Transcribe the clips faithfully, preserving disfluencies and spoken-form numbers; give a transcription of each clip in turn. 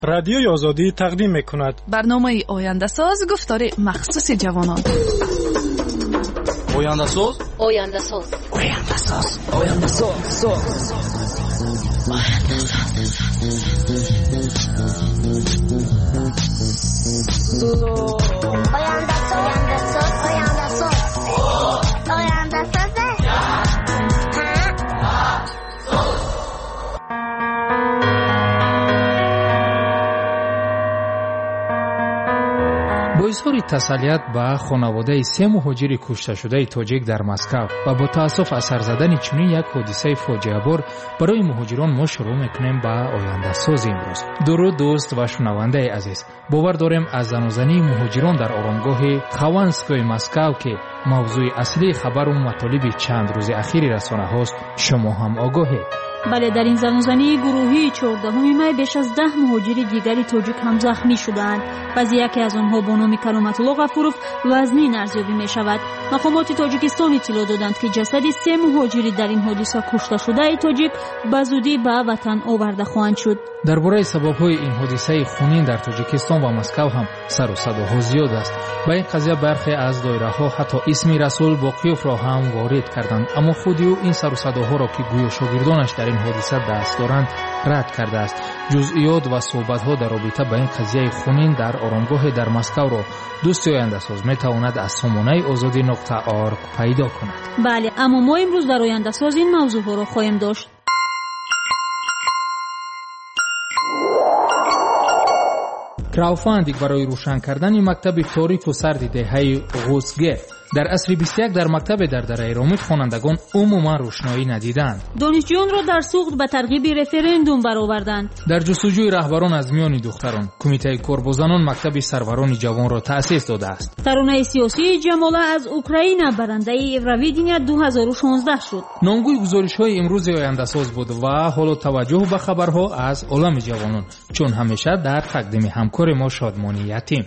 رادیوی آزادی تقدیم می‌کند برنامه آینده ساز گفتار مخصوص جوانان. آینده ساز آینده ساز آینده ساز آینده ساز با اظهار تسلیت به خانواده سه مهاجر کشته شده تاجیک در مسکو و با تأسف از سر زدن چنین یک حادثه فاجعه بار برای مهاجران ما شروع میکنیم به آینده ساز امروز. درود دوست و شنونده عزیز، باور داریم از زن و زنی مهاجران در آرامگاه خوانسکوی مسکو که موضوع اصلی خبر و مطالب چند روز اخیر رسانه هاست شما هم آگاهید. بله، در این زنوزنی گروهی چهاردهم می بیش از ده مهاجر دیگری تاجیک هم زخمی شدند. بعضی یکی از آنها با نام کرامت الله غفورов وزنین ارزیابی می شود. مقامات تاجیکستان اطلاع دادند که جسد سه مهاجری در این حادثه کشته شده تاجیک به زودی به وطن آورده خواهند شد. درباره سبب‌های این حادثه خونین در تاجیکستان و مسکو هم سر و صداها زیاد است. با این قضیه برخی از دایره‌ها حتی اسم رسول باقیوف را هم وارد کردند، اما خود او این سر و صداها را که گویا شاگردانش در این حادثه دست دارند رد کرده است. جزئیات و صحبت‌ها در رابطه با این قضیه خونین در آرامگاه در مسکو را دوست آینده ساز می‌تواند از سامانه آزادی نقطه آرگ پیدا کند. بله، اما ما امروز در آینده ساز این موضوع را خواهیم داشت. کراوفاندینگ برای روشن کردن مکتب تاریک و سرد دهه غوسگه در عصر بیست و یک در مکتب در دره ایرامید خوانندگان عموما روشنایی ندیدند. دانشجویان را در سوخت به ترغیب رفراندوم برآوردند. در جستجوی رهبران از میان دختران، کمیته کاربازان مکتب سروران جوان را تأسیس داده است. ترانه سیاسی جماله از اوکراین برنده ایرویدینیا دو هزار و شانزده شد. نامگوی گزارش‌های امروز آینده ساز بود و حالا توجه به خبرها از عالم جوانان، چون همیشه در تقدیم همکار ما شادمانی یتیم.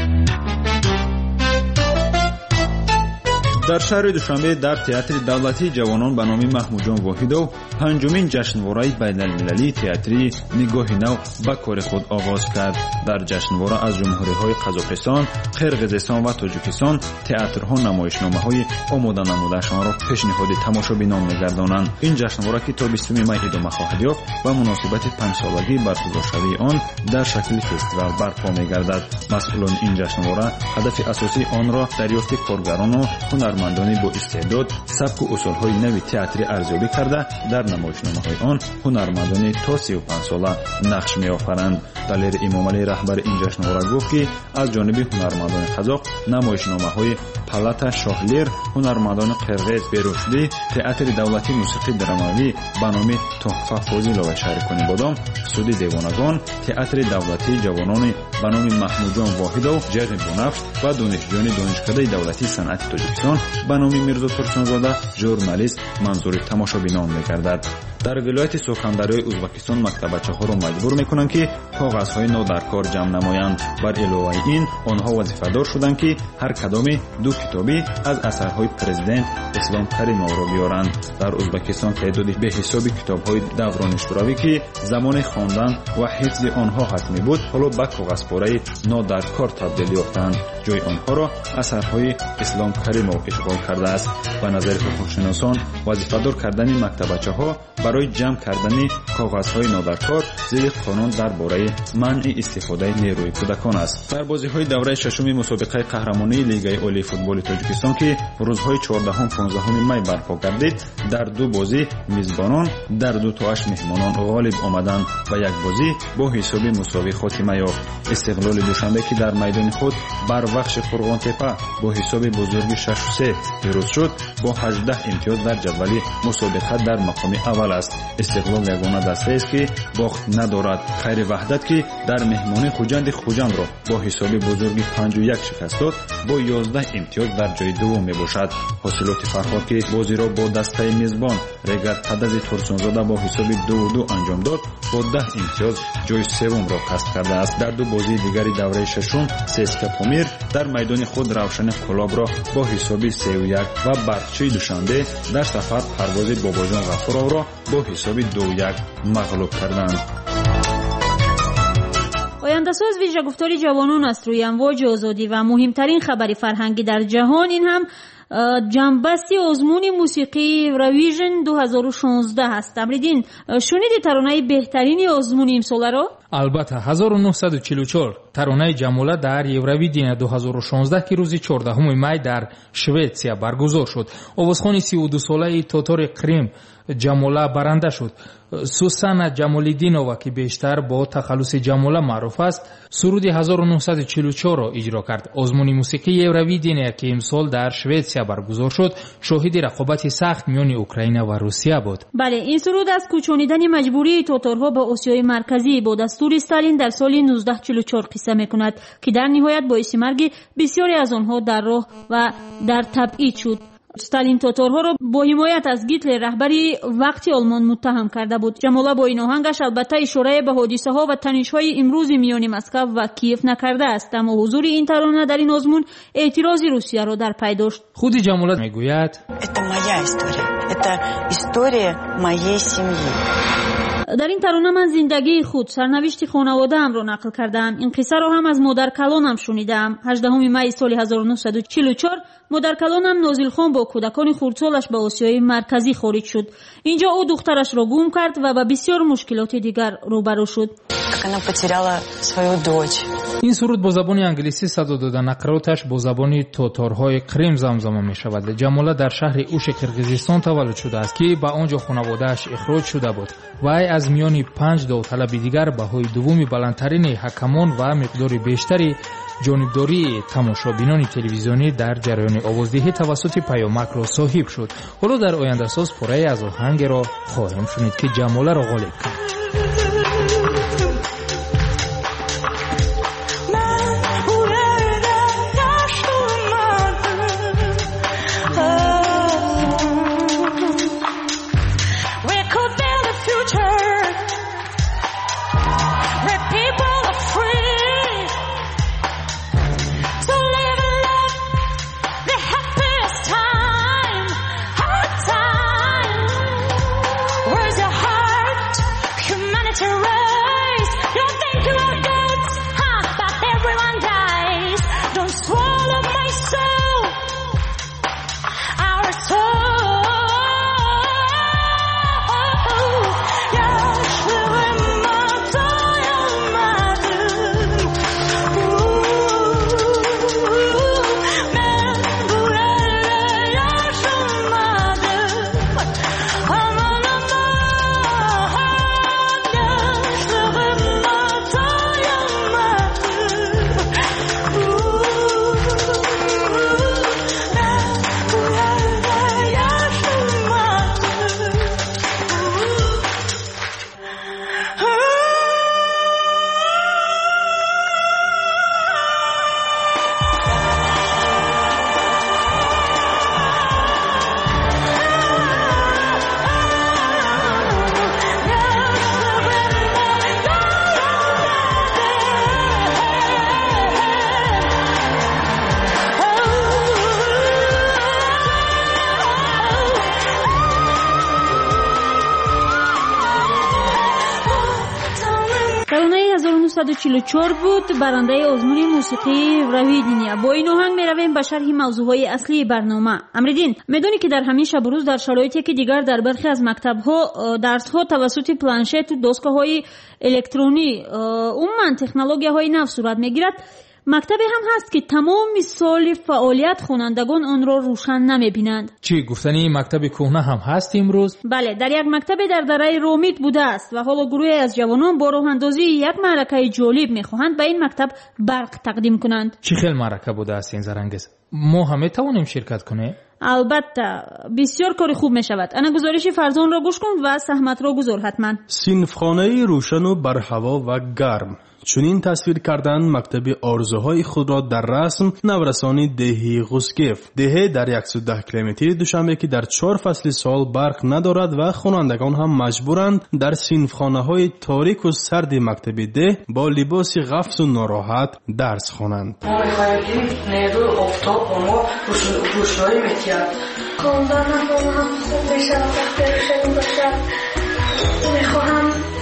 در شهر دوشنبه در تئاتر دولتی جوانان به نام محمود واحدов پنجمین جشنواره بین‌المللی تئاتری نگاه نو به کار خود آغاز کرد. در جشنواره از جمهوری‌های قزاقستان، قرقیزستان و تاجیکستان تئاترها نمایشنامه‌های آماده نموده‌شان را پیشنهاد تماشابینان می‌گردانند. این جشنواره که تا بیستم می ادامه خواهد یافت و مناسبت پنج سالگی برگزارشوی آن در شکل فستیوال برپا می‌گردد. مسئولان این جشنواره هدف اساسی آن را دریافت کارگران و هنرمندانی با استعداد سبک و اصول‌های نوی تئاتری ارزیابی کرده در نمایشنامه‌های آن هنرمندانی تا سی و پنج ساله نقش می‌آفرند. دلیر امامعلی رهبر این جشنواره گفت که از جانب هنرمندان قزاق نمایشنامه‌های پالاتا شاهلیر، هنرمندان قرقیز بیروشدی، تئاتر دولتی موسیقی درامایی به نام تحفه فاضل و شهرکانی بادام، سودی دیوانگان، تئاتر دولتی جوانان به نام محمود واحدов، جغ بنفش و دانشجویان دانشکده دولتی صنعت تاجیکستان به نام میرزا ترکسانزاده ژورنالیست منظور تماشابینان می‌گردد. در ولایت سخنوری ازبکستان مکتبچه‌ها را مجبور می‌کنند که کاغذهای نو در کار جمع نمایند. بر علاوه این آنها وظیفه‌دار شدند که هر کدام دو کتابی از اثرهای پرزیدنت اسلام کریمov را بیارند. در ازبکستان تعداد به حسابی کتاب‌های دوران شوروی که زمان خواندن و حفظ آنها حتمی بود حالا به کاغذپاره نو در کار تبدیل یافتند. جای آنها را اثرهای اسلام کریمov اشغال کرده است. به نظر حقوق‌شناسان وظیفه‌دار کردن مکتبچه‌ها برای جمع کردن کاغذهای نادرکار زیر قانون درباره منع استفاده نیروی کودکان است. در بازی‌های دوره ششم مسابقه قهرمانی لیگ عالی فوتبال تاجیکستان که روزهای چهاردهم پانزدهم می برپا گردید، در دو بازی میزبانان در دو تاش مهمانان غالب آمدند و یک بازی با حساب مساوی خاتمه یافت. استقلال دوشنبه که در میدان خود بر بخش قرغان تپه با حساب بزرگ شش سه پیروز شد، با هجده امتیاز در جدول مسابقه در مقام اول است. استقلال یگانه دسته است که باخت ندارد. خیر وحدت که در مهمانی خوجند خوجند را با حساب بزرگ پنج و یک شکست داد، با یازده امتیاز در جای دوم میباشد. حاصلات فرهاد که بازی را با دسته میزبان رگت پدز ترسونزاده با حساب دو و دو انجام داد، با ده امتیاز جای سوم را کسب کرده است. در دو بازی دیگری دوره ششم سسکا پامیر در میدان خود روشن کلاب را با حساب سه و یک و برقچی دوشنبه در سفر پرواز باباجان غفورov را با حساب دو یک مغلوب کردند. آینده‌ساز ویژه گفتار جوانان است روی امواج آزادی و مهمترین خبر فرهنگی در جهان. این هم جنبستی آزمون موسیقی رویژن دو هزار و شانزده هست. امریدین شنیدی ترانه بهترین آزمون امسال رو؟ البته هزار و نهصد و چهل و چهار ترانه جموله در یورویدین دو هزار و شانزده که روز چهاردهم می در شوئدیا برگزار شد. آوازخوان سی و دو ساله تاتار قریم جموله برنده شد. سوسانا جمالیدینووا که بیشتر با تخلص جموله معروف است سرود هزار و نهصد و چهل و چهار را اجرا کرد. آزمون موسیقی یورویدین که امسال در شوئدیا برگزار شد شاهد رقابت سخت میان اوکراین و روسیه بود. بله، این سرود از کوچانیدن مجبوری تاتارها به آسیای مرکزی با دستور استالین در سال نوزده چهل و چهار قصه میکند که در نهایت باعث مرگ بسیاری از آنها در راه و در تبعید شد. استالین تاتارها را با حمایت از گیتلر رهبری وقتی آلمان متهم کرده بود. جموله با این آهنگش البته اشاره به حادثه ها و تنش‌های امروز میان مسکو و کیف نکرده است، اما حضور این ترانه در این آزمون اعتراض روسیه را در پی داشت. خود جموله میگوید Это моя история. Это история моей семьи. در این ترانه من زندگی خود، سرنوشت خانواده‌ام را نقل کردم. این قصه را هم از مادر کلانم شنیدم. هجدهم می سال هزار و نهصد و چهل و چهار مادر کلانم نازل خان با کودکان خردسالش به آسیای مرکزی خارج شد. اینجا او دخترش را گم کرد و به بسیار مشکلات دیگر روبرو شد. این سرود با زبان انگلیسی صدا داده نقراتش با زبان تاتارهای قریم زمزمه می شود. جموله در شهر اوش قرقیزستان تولد شده است که به آنجا خانواده‌اش اخراج شده بود. وی از میان پنج داوطلب دیگر بهای دوم بلندترین حکمان و مقدار بیشتری جانبداری تماشابینان تلویزیونی در جریان آوازدهی توسط پیامک را صاحب شد. حالا در آینده ساز پاره از آهنگ را خواهیم شنید که جموله را غالب کرد. هزار و نهصد و چهل و چهار بود، برنده آزمون موسیقی رویدینیا. با این آهنگ میرویم به شرح موضوعهای اصلی برنامه. امریدین، میدونی که در همین شب روز در شرایطی که دیگر در برخی از مکتب‌ها درس‌ها توسط پلانشت و دستگاه‌های الکترونی عموماً تکنولوژی‌های نو صورت میگیرد، مکتبی هم هست که تمام سال فعالیت خوانندگان آن را روشن نمیبینند. چی گفتنی مکتب کهنه هم هست امروز؟ بله، در یک مکتب در دره رومیت بوده است و حالا گروهی از جوانان با راه اندازی یک معرکه جالب میخواهند به این مکتب برق تقدیم کنند. چی خیلی معرکه بوده است این زرنگز؟ ما همه توانیم شرکت کنیم؟ البته بسیار کار خوب می شود. انا گزارش فرزان را گوش کن و سهمت را گذار حتما. صنفخانه روشن و برهوا و گرم، چنین تصویر کردن مکتب آرزوهای خود را در رسم نورسانی دهی غوسگف، دهه در صد و ده کیلومتری دوشنبه که در چهار فصل سال برق ندارد و خوانندگان هم مجبورند در صنفخانه های تاریک و سرد مکتب ده با لباس غفص و ناراحت درس خوانند. ما میخواهیم نیرو آفتاب و ما روشنایی میتیم. خواندن هم خوب بشه و وقتی روشنی باشه. میخواهم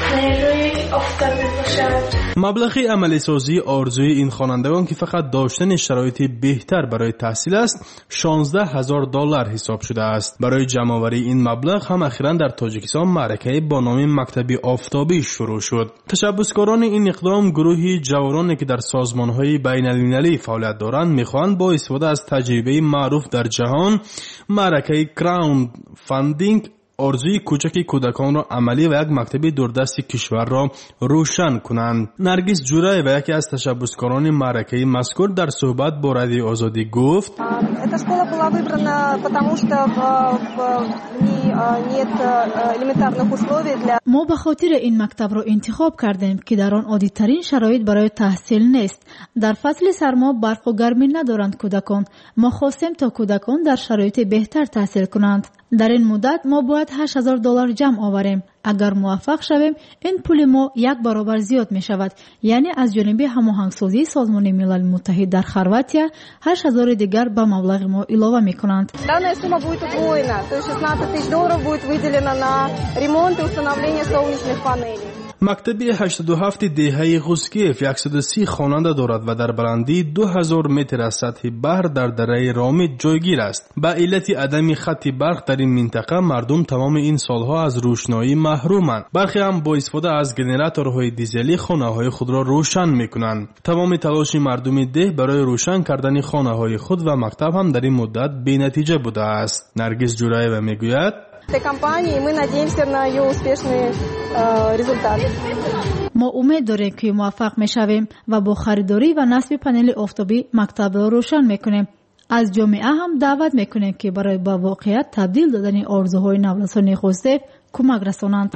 نیروی آفتابی باشد. مبلغ عملی سازی آرزوی این خوانندگان که فقط داشتن شرایط بهتر برای تحصیل است شانزده هزار دلار حساب شده است. برای جمع‌آوری این مبلغ هم اخیراً در تاجیکستان معرکه با نام مکتب آفتابی شروع شد. تشبثکاران این اقدام گروهی جوانانی که در سازمان‌های بین‌المللی فعالیت دارند می‌خواهند با استفاده از تجربه معروف در جهان معرکه کراون فاندینگ آرزوی کوچک کودکان را عملی و یک مکتب دوردست کشور را روشن کنند. نرگس جورای و یکی از تشبثکاران معرکه مذکور در صحبت با رادیو آزادی گفت: Эта школа была выбрана потому что в ней нет элементарных условий для ما به خاطر این مکتب را انتخاب کردیم که در آن عادی‌ترین شرایط برای تحصیل نیست. در فصل سرما برف و گرمی ندارند کودکان. ما خواستیم تا کودکان در شرایط بهتر تحصیل کنند. در این مدت ما باید هشت هزار دلار جمع آوریم. اگر موفق شویم این پول ما یک برابر زیاد می شود. یعنی از جانب هماهنگسازی سازمان ملل متحد در خرواتیا هشت هزار دیگر به مبلغ ما اضافه می کنند. Данная сумма будет удвоена, то есть шестнадцать тысяч долларов будет выделено на ремонт и установление солнечных панелей. مکتب هشتاد و هفت دهه غوسگیف صد و سی خواننده دارد و در بلندی دو هزار متر از سطح بحر در دره رامید جایگیر است. به علت عدم خط برق در این منطقه مردم تمام این سالها از روشنایی محرومند. برخی هم با استفاده از ژنراتورهای دیزلی خانه‌های خود را روشن می‌کنند. تمام تلاش مردم ده برای روشن کردن خانه‌های خود و مکتب هم در این مدت بی‌نتیجه بوده است. نرگس جورایeva میگوید: этой компании мы надеемся на ее успешные результаты. ما امید داریم که موفق میشویم و با خریداری و نصب پنل آفتابی مکتب را روشن میکنیم. از جامعه هم دعوت میکنیم که برای به واقعیت تبدیل دادن آرزوهای نورسان غوسگیف کمک رسانند.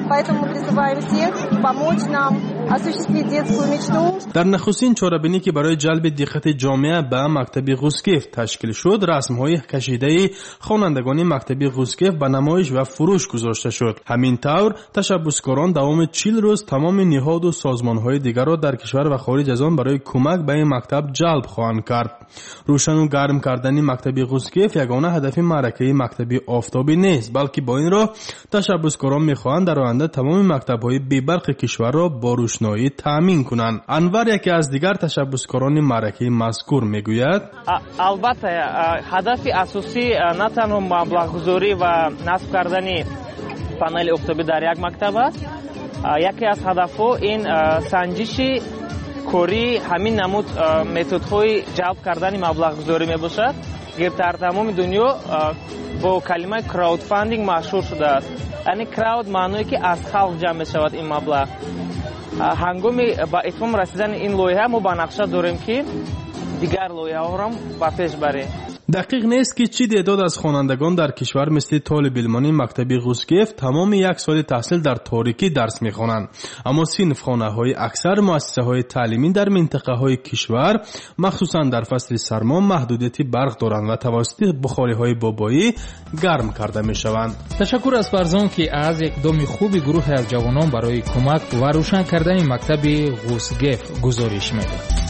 در نخستین چاره‌بینی که برای جلب دقت جامعه به مکتب غوسگیف تشکیل شد، رسم‌های کشیده خوانندگان مکتب غوسگیف به نمایش و فروش گذاشته شد. همین طور تشبثکاران دوام چهل روز تمام نهاد و سازمان‌های دیگر را در کشور و خارج از آن برای کمک به این مکتب جلب خواهند کرد. روشن و گرم کردن مکتب غوسگیف یگانه هدف معرکه مکتب آفتابی نیست، بلکه با این راه تشبثکاران میخواهند در آینده تمام مکتب‌های بی‌برق کشور را با روشنایی تامین کنند. انور یکی از دیگر تشبثکاران معرکه مذکور میگوید: البته هدف اساسی نه تنها مبلغ‌گذاری و نصب کردن پنل آفتابی در یک مکتب است، یکی از هدف‌ها این سنجش کاری همین نمود متدهای جلب کردن مبلغ‌گذاری میباشد که در تمام دنیا با کلمه کراود فاندینگ مشهور شده است. یعنی کراود معنی که از خلق جمع می شود این مبلغ. هنگامی با اتمام رسیدن این لایحه ما با نقشه داریم که دیگر لایحه ها را با پیش بریم. دقیق نیست که چی تعداد از خوانندگان در کشور مثل طالب علمان مکتب غوسگیف تمام یک سال تحصیل در تاریکی درس میخوانند، اما صنف خانه های اکثر مؤسسه های تعلیمی در منطقه های کشور مخصوصا در فصل سرما محدودیت برق دارند و توسط بخاری های بابایی گرم کرده میشوند. تشکر از فرزان که از اقدام خوب گروه از جوانان برای کمک و روشن کردن مکتب غوسگیف گزارش میده.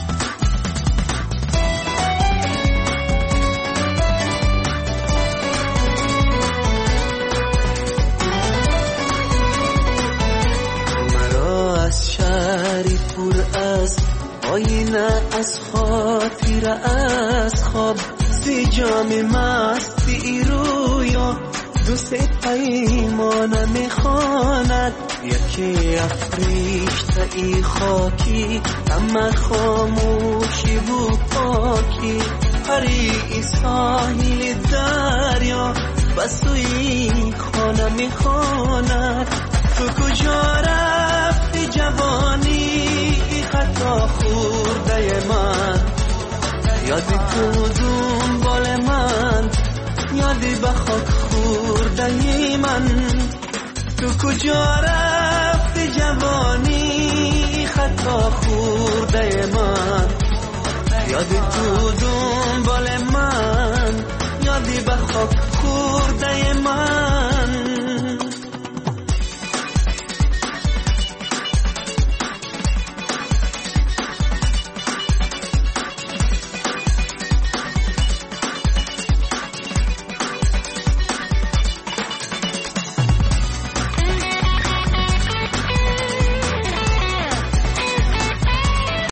آینه از خاطر از خواب سی جام مستی رویا دوست پیمانه میخواند یکی افریشته ای خاکی اما خاموشی و پاکی پری ساحل دریا بسوی خانه میخواند تو کجا رفتی جوانی خطا خورده من یادی تو دنبال من یادی به خاک خورده من تو کجا رفتی جوانی خطا خورده من یادی تو دنبال من یادی به خاک خورده من